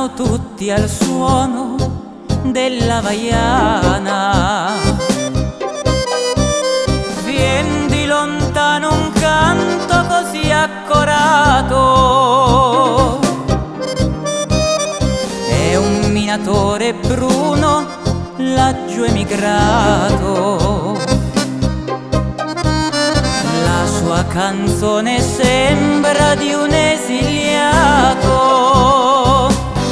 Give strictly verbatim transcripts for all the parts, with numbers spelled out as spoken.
ballano tutti al suono della vaiana. Vien di lontano un canto così accorato, è un minatore bruno laggiù emigrato. La sua canzone sembra di un esiliato.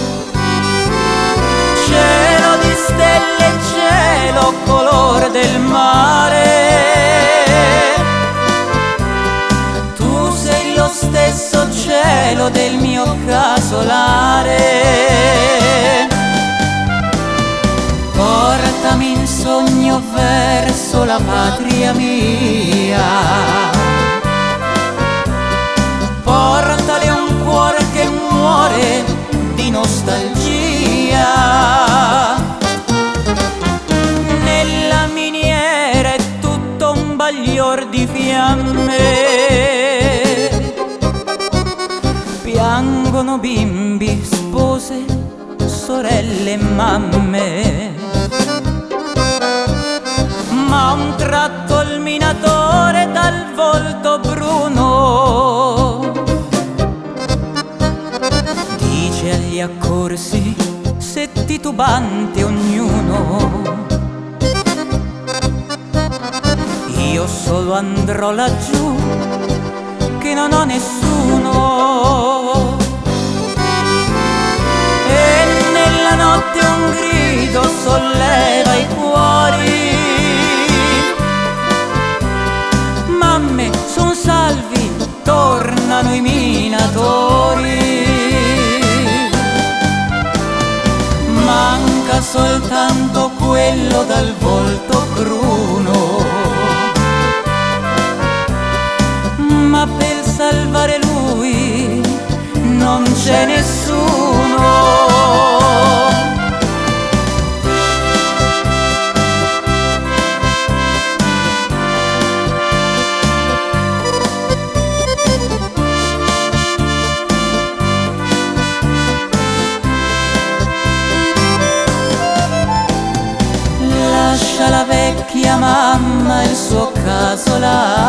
Cielo di stelle, cielo color del mare, tu sei lo stesso cielo del mio casolare. Portami in sogno verso la patria mia, portale un cuore che muore di nostalgia. Nella miniera è tutto un baglior di fiamme, piangono bimbi, spose, sorelle e mamme. Ma a un tratto il minatore dal volto bruno dice agli accorsi, se titubante ognuno: io solo andrò laggiù che non ho nessuno. E nella notte un grido solleva i cuori: mamme, son salvi, tornano i minatori. Manca soltanto quello dal volto bruno, ma per salvare lui non c'è nessuno. Lascia la vecchia mamma il suo casolare,